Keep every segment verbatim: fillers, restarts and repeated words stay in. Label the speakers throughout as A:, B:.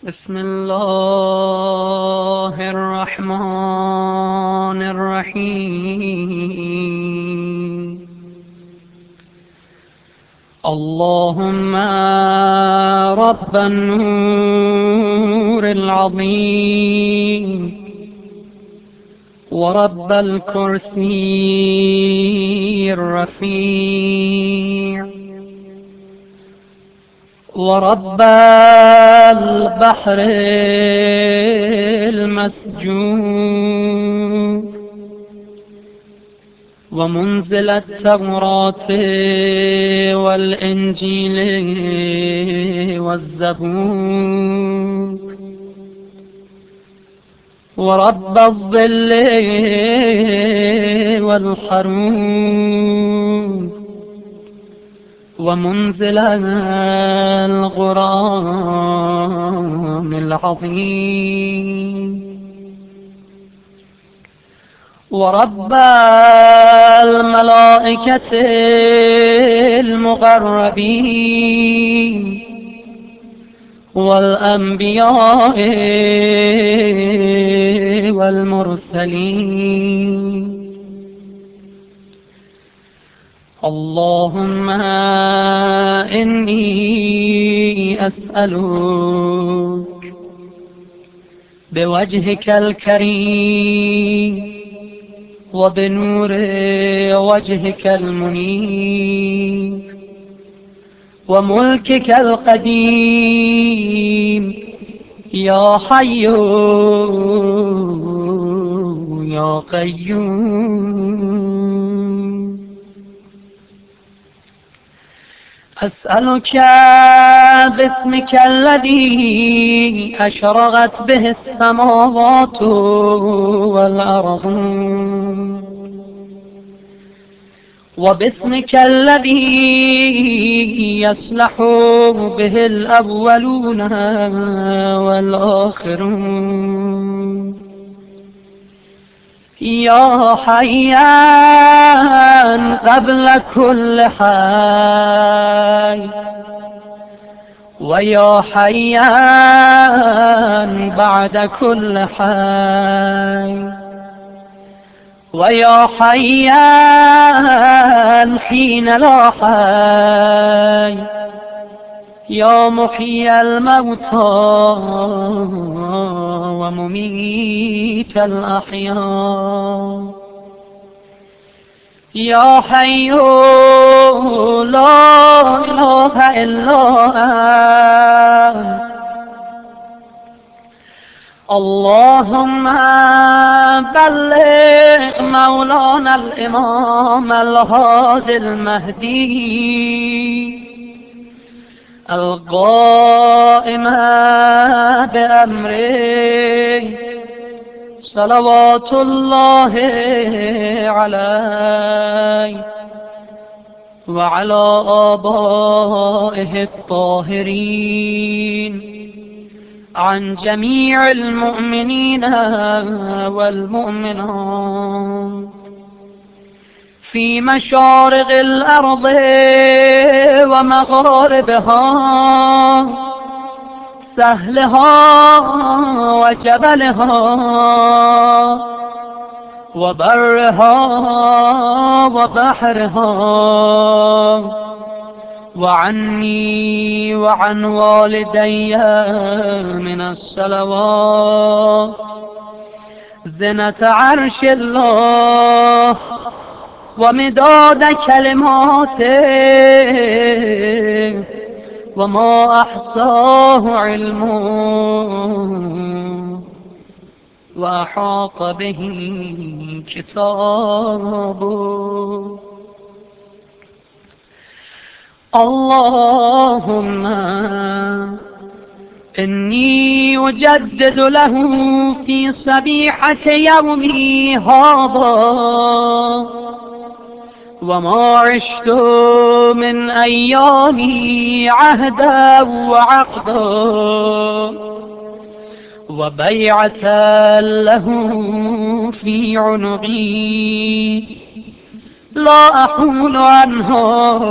A: بسم الله الرحمن الرحيم. اللهم رب النور العظيم ورب الكرسي الرفيع ورب البحر المسجود ومنزل التوراة والإنجيل والزبور ورب الظل والحرور ومنزل الغرام العظيم ورب الملائكة المقربين والأنبياء والمرسلين. اللهم إني أسألك بوجهك الكريم وبنور وجهك المنير وملكك القديم يا حي يا قيوم، أسألك باسمك الذي أشرقت به السماوات والأرض وباسمك الذي يصلح به الأولون والآخرون، يا حيان قبل كل حي ويا حيان بعد كل حي ويا حيان حين لا حي، يا محيي الموتى ومميت الأحياء، يا حي لا إله إلا أنت. اللهم بلغ مولانا الإمام الهادي المهدي القائم بأمره صلوات الله عليه وعلى آبائه الطاهرين عن جميع المؤمنين والمؤمنات في مشارق الأرض ومغاربها، سهلها وجبلها وبرها وبحرها، وعني وعن والدي من الصلوات زنة عرش الله ومداد كلماته وما أحصاه علمه وأحاط به كتابه. اللهم إني أجدد له في صبيحة يومي هذا وما عشت من أيامي عهدا وعقدا وبيعة له في عنقي لا أحول عنه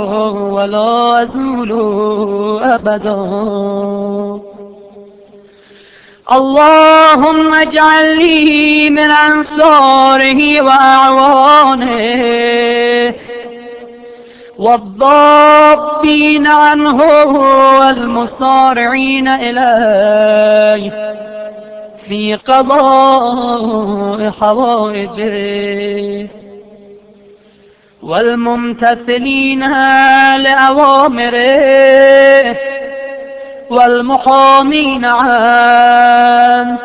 A: ولا أزول أبدا. اللهم اجعل لي من أنصاره وأعوانه والضابين عنه والمصارعين إليه في قضاء حوائجه والممتثلين لأوامره والمحامين عنه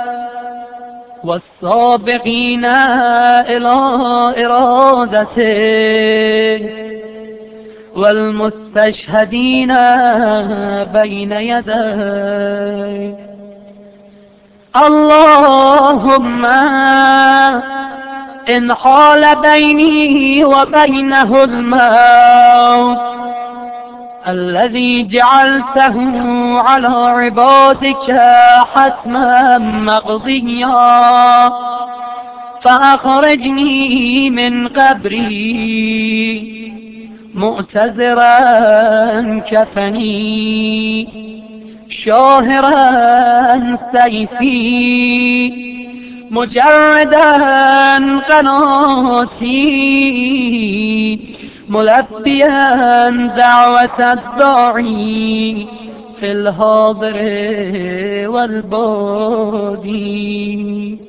A: والسابقين إلى إرادته والمستشهدين بين يديه. اللهم إن حال بيني وبينه الموت الذي جعلته على عبادك حتما مقضيا فأخرجني من قبري مؤتزرا كفني شاهرا سيفي مجردا قناتي ملبيا دعوة الداعي في الحاضر والبادي.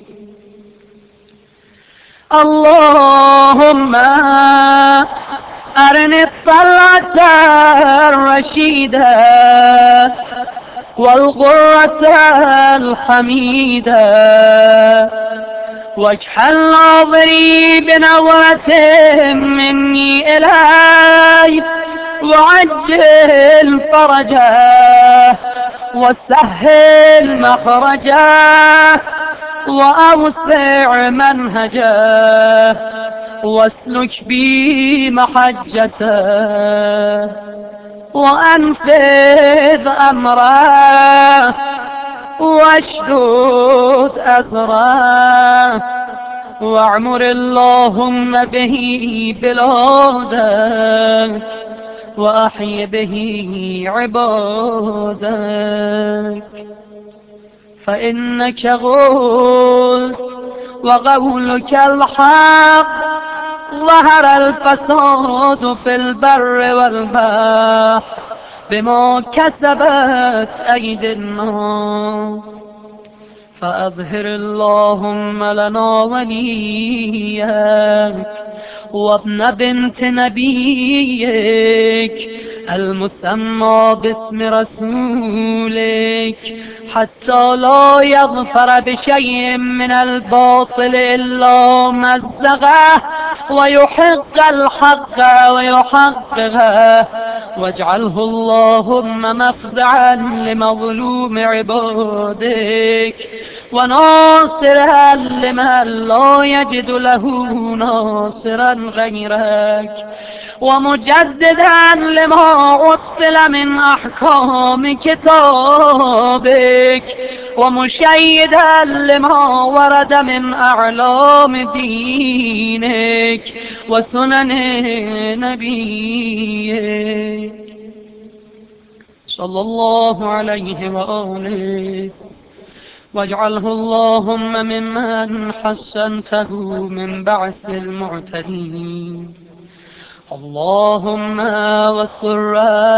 A: اللهم أرني الطلعة الرشيدة والغرة الحميدة واجعل ناظري بنظرة مني إليه وعجل فرجه وسهل مخرجه وأوسع منهجه واسلك بي محجته وأنفذ أمره واشدد أثره واعمر اللهم به بلادك وأحي به عبادك فإنك غوث وقولك الحق ظهر الفساد في البر والبحر بما كسبت أيدي الناس فأظهر اللهم لنا وليك وابن بنت نبيك المسمى باسم رسولك حتى لا يظفر بشيء من الباطل إلا مزغه ويحق الحق ويحققه واجعله اللهم مفزعا لمظلوم عبادك وناصرا لمن لا يجد له ناصرا غيرك ومجددا لما عطل من أحكام كتابك ومشيدا لما ورد من أعلام دينك وسنن نبيك صلى الله عليه وآله واجعله اللهم ممن حسنته من بعث المعتدين. اللهم وسر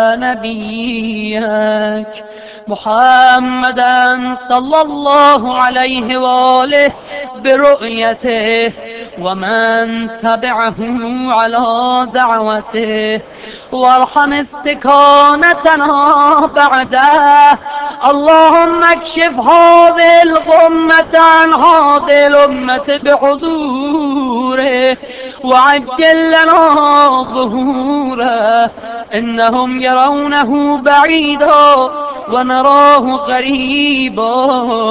A: نبيك محمدا صلى الله عليه وآله برؤيته ومن تبعه على دعوته وارحم استكانتنا بعده. اللهم اكشف هذه الغمة عن هذه الأمة بحضوره وعجل لنا ظهوره إنهم يرونه بعيدا ونراه قريبا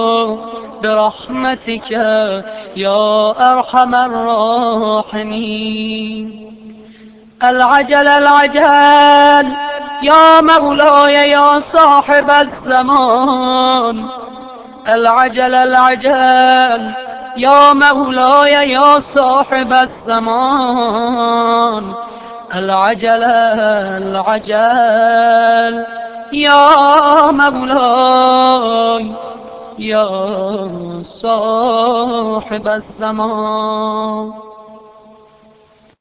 A: برحمتك يا أرحم الراحمين. العجل العجل يا مولاي يا صاحب الزمان العجل العجل يا مولاي يا صاحب الزمان العجل العجل يا مولاي یا صاحب الزمان.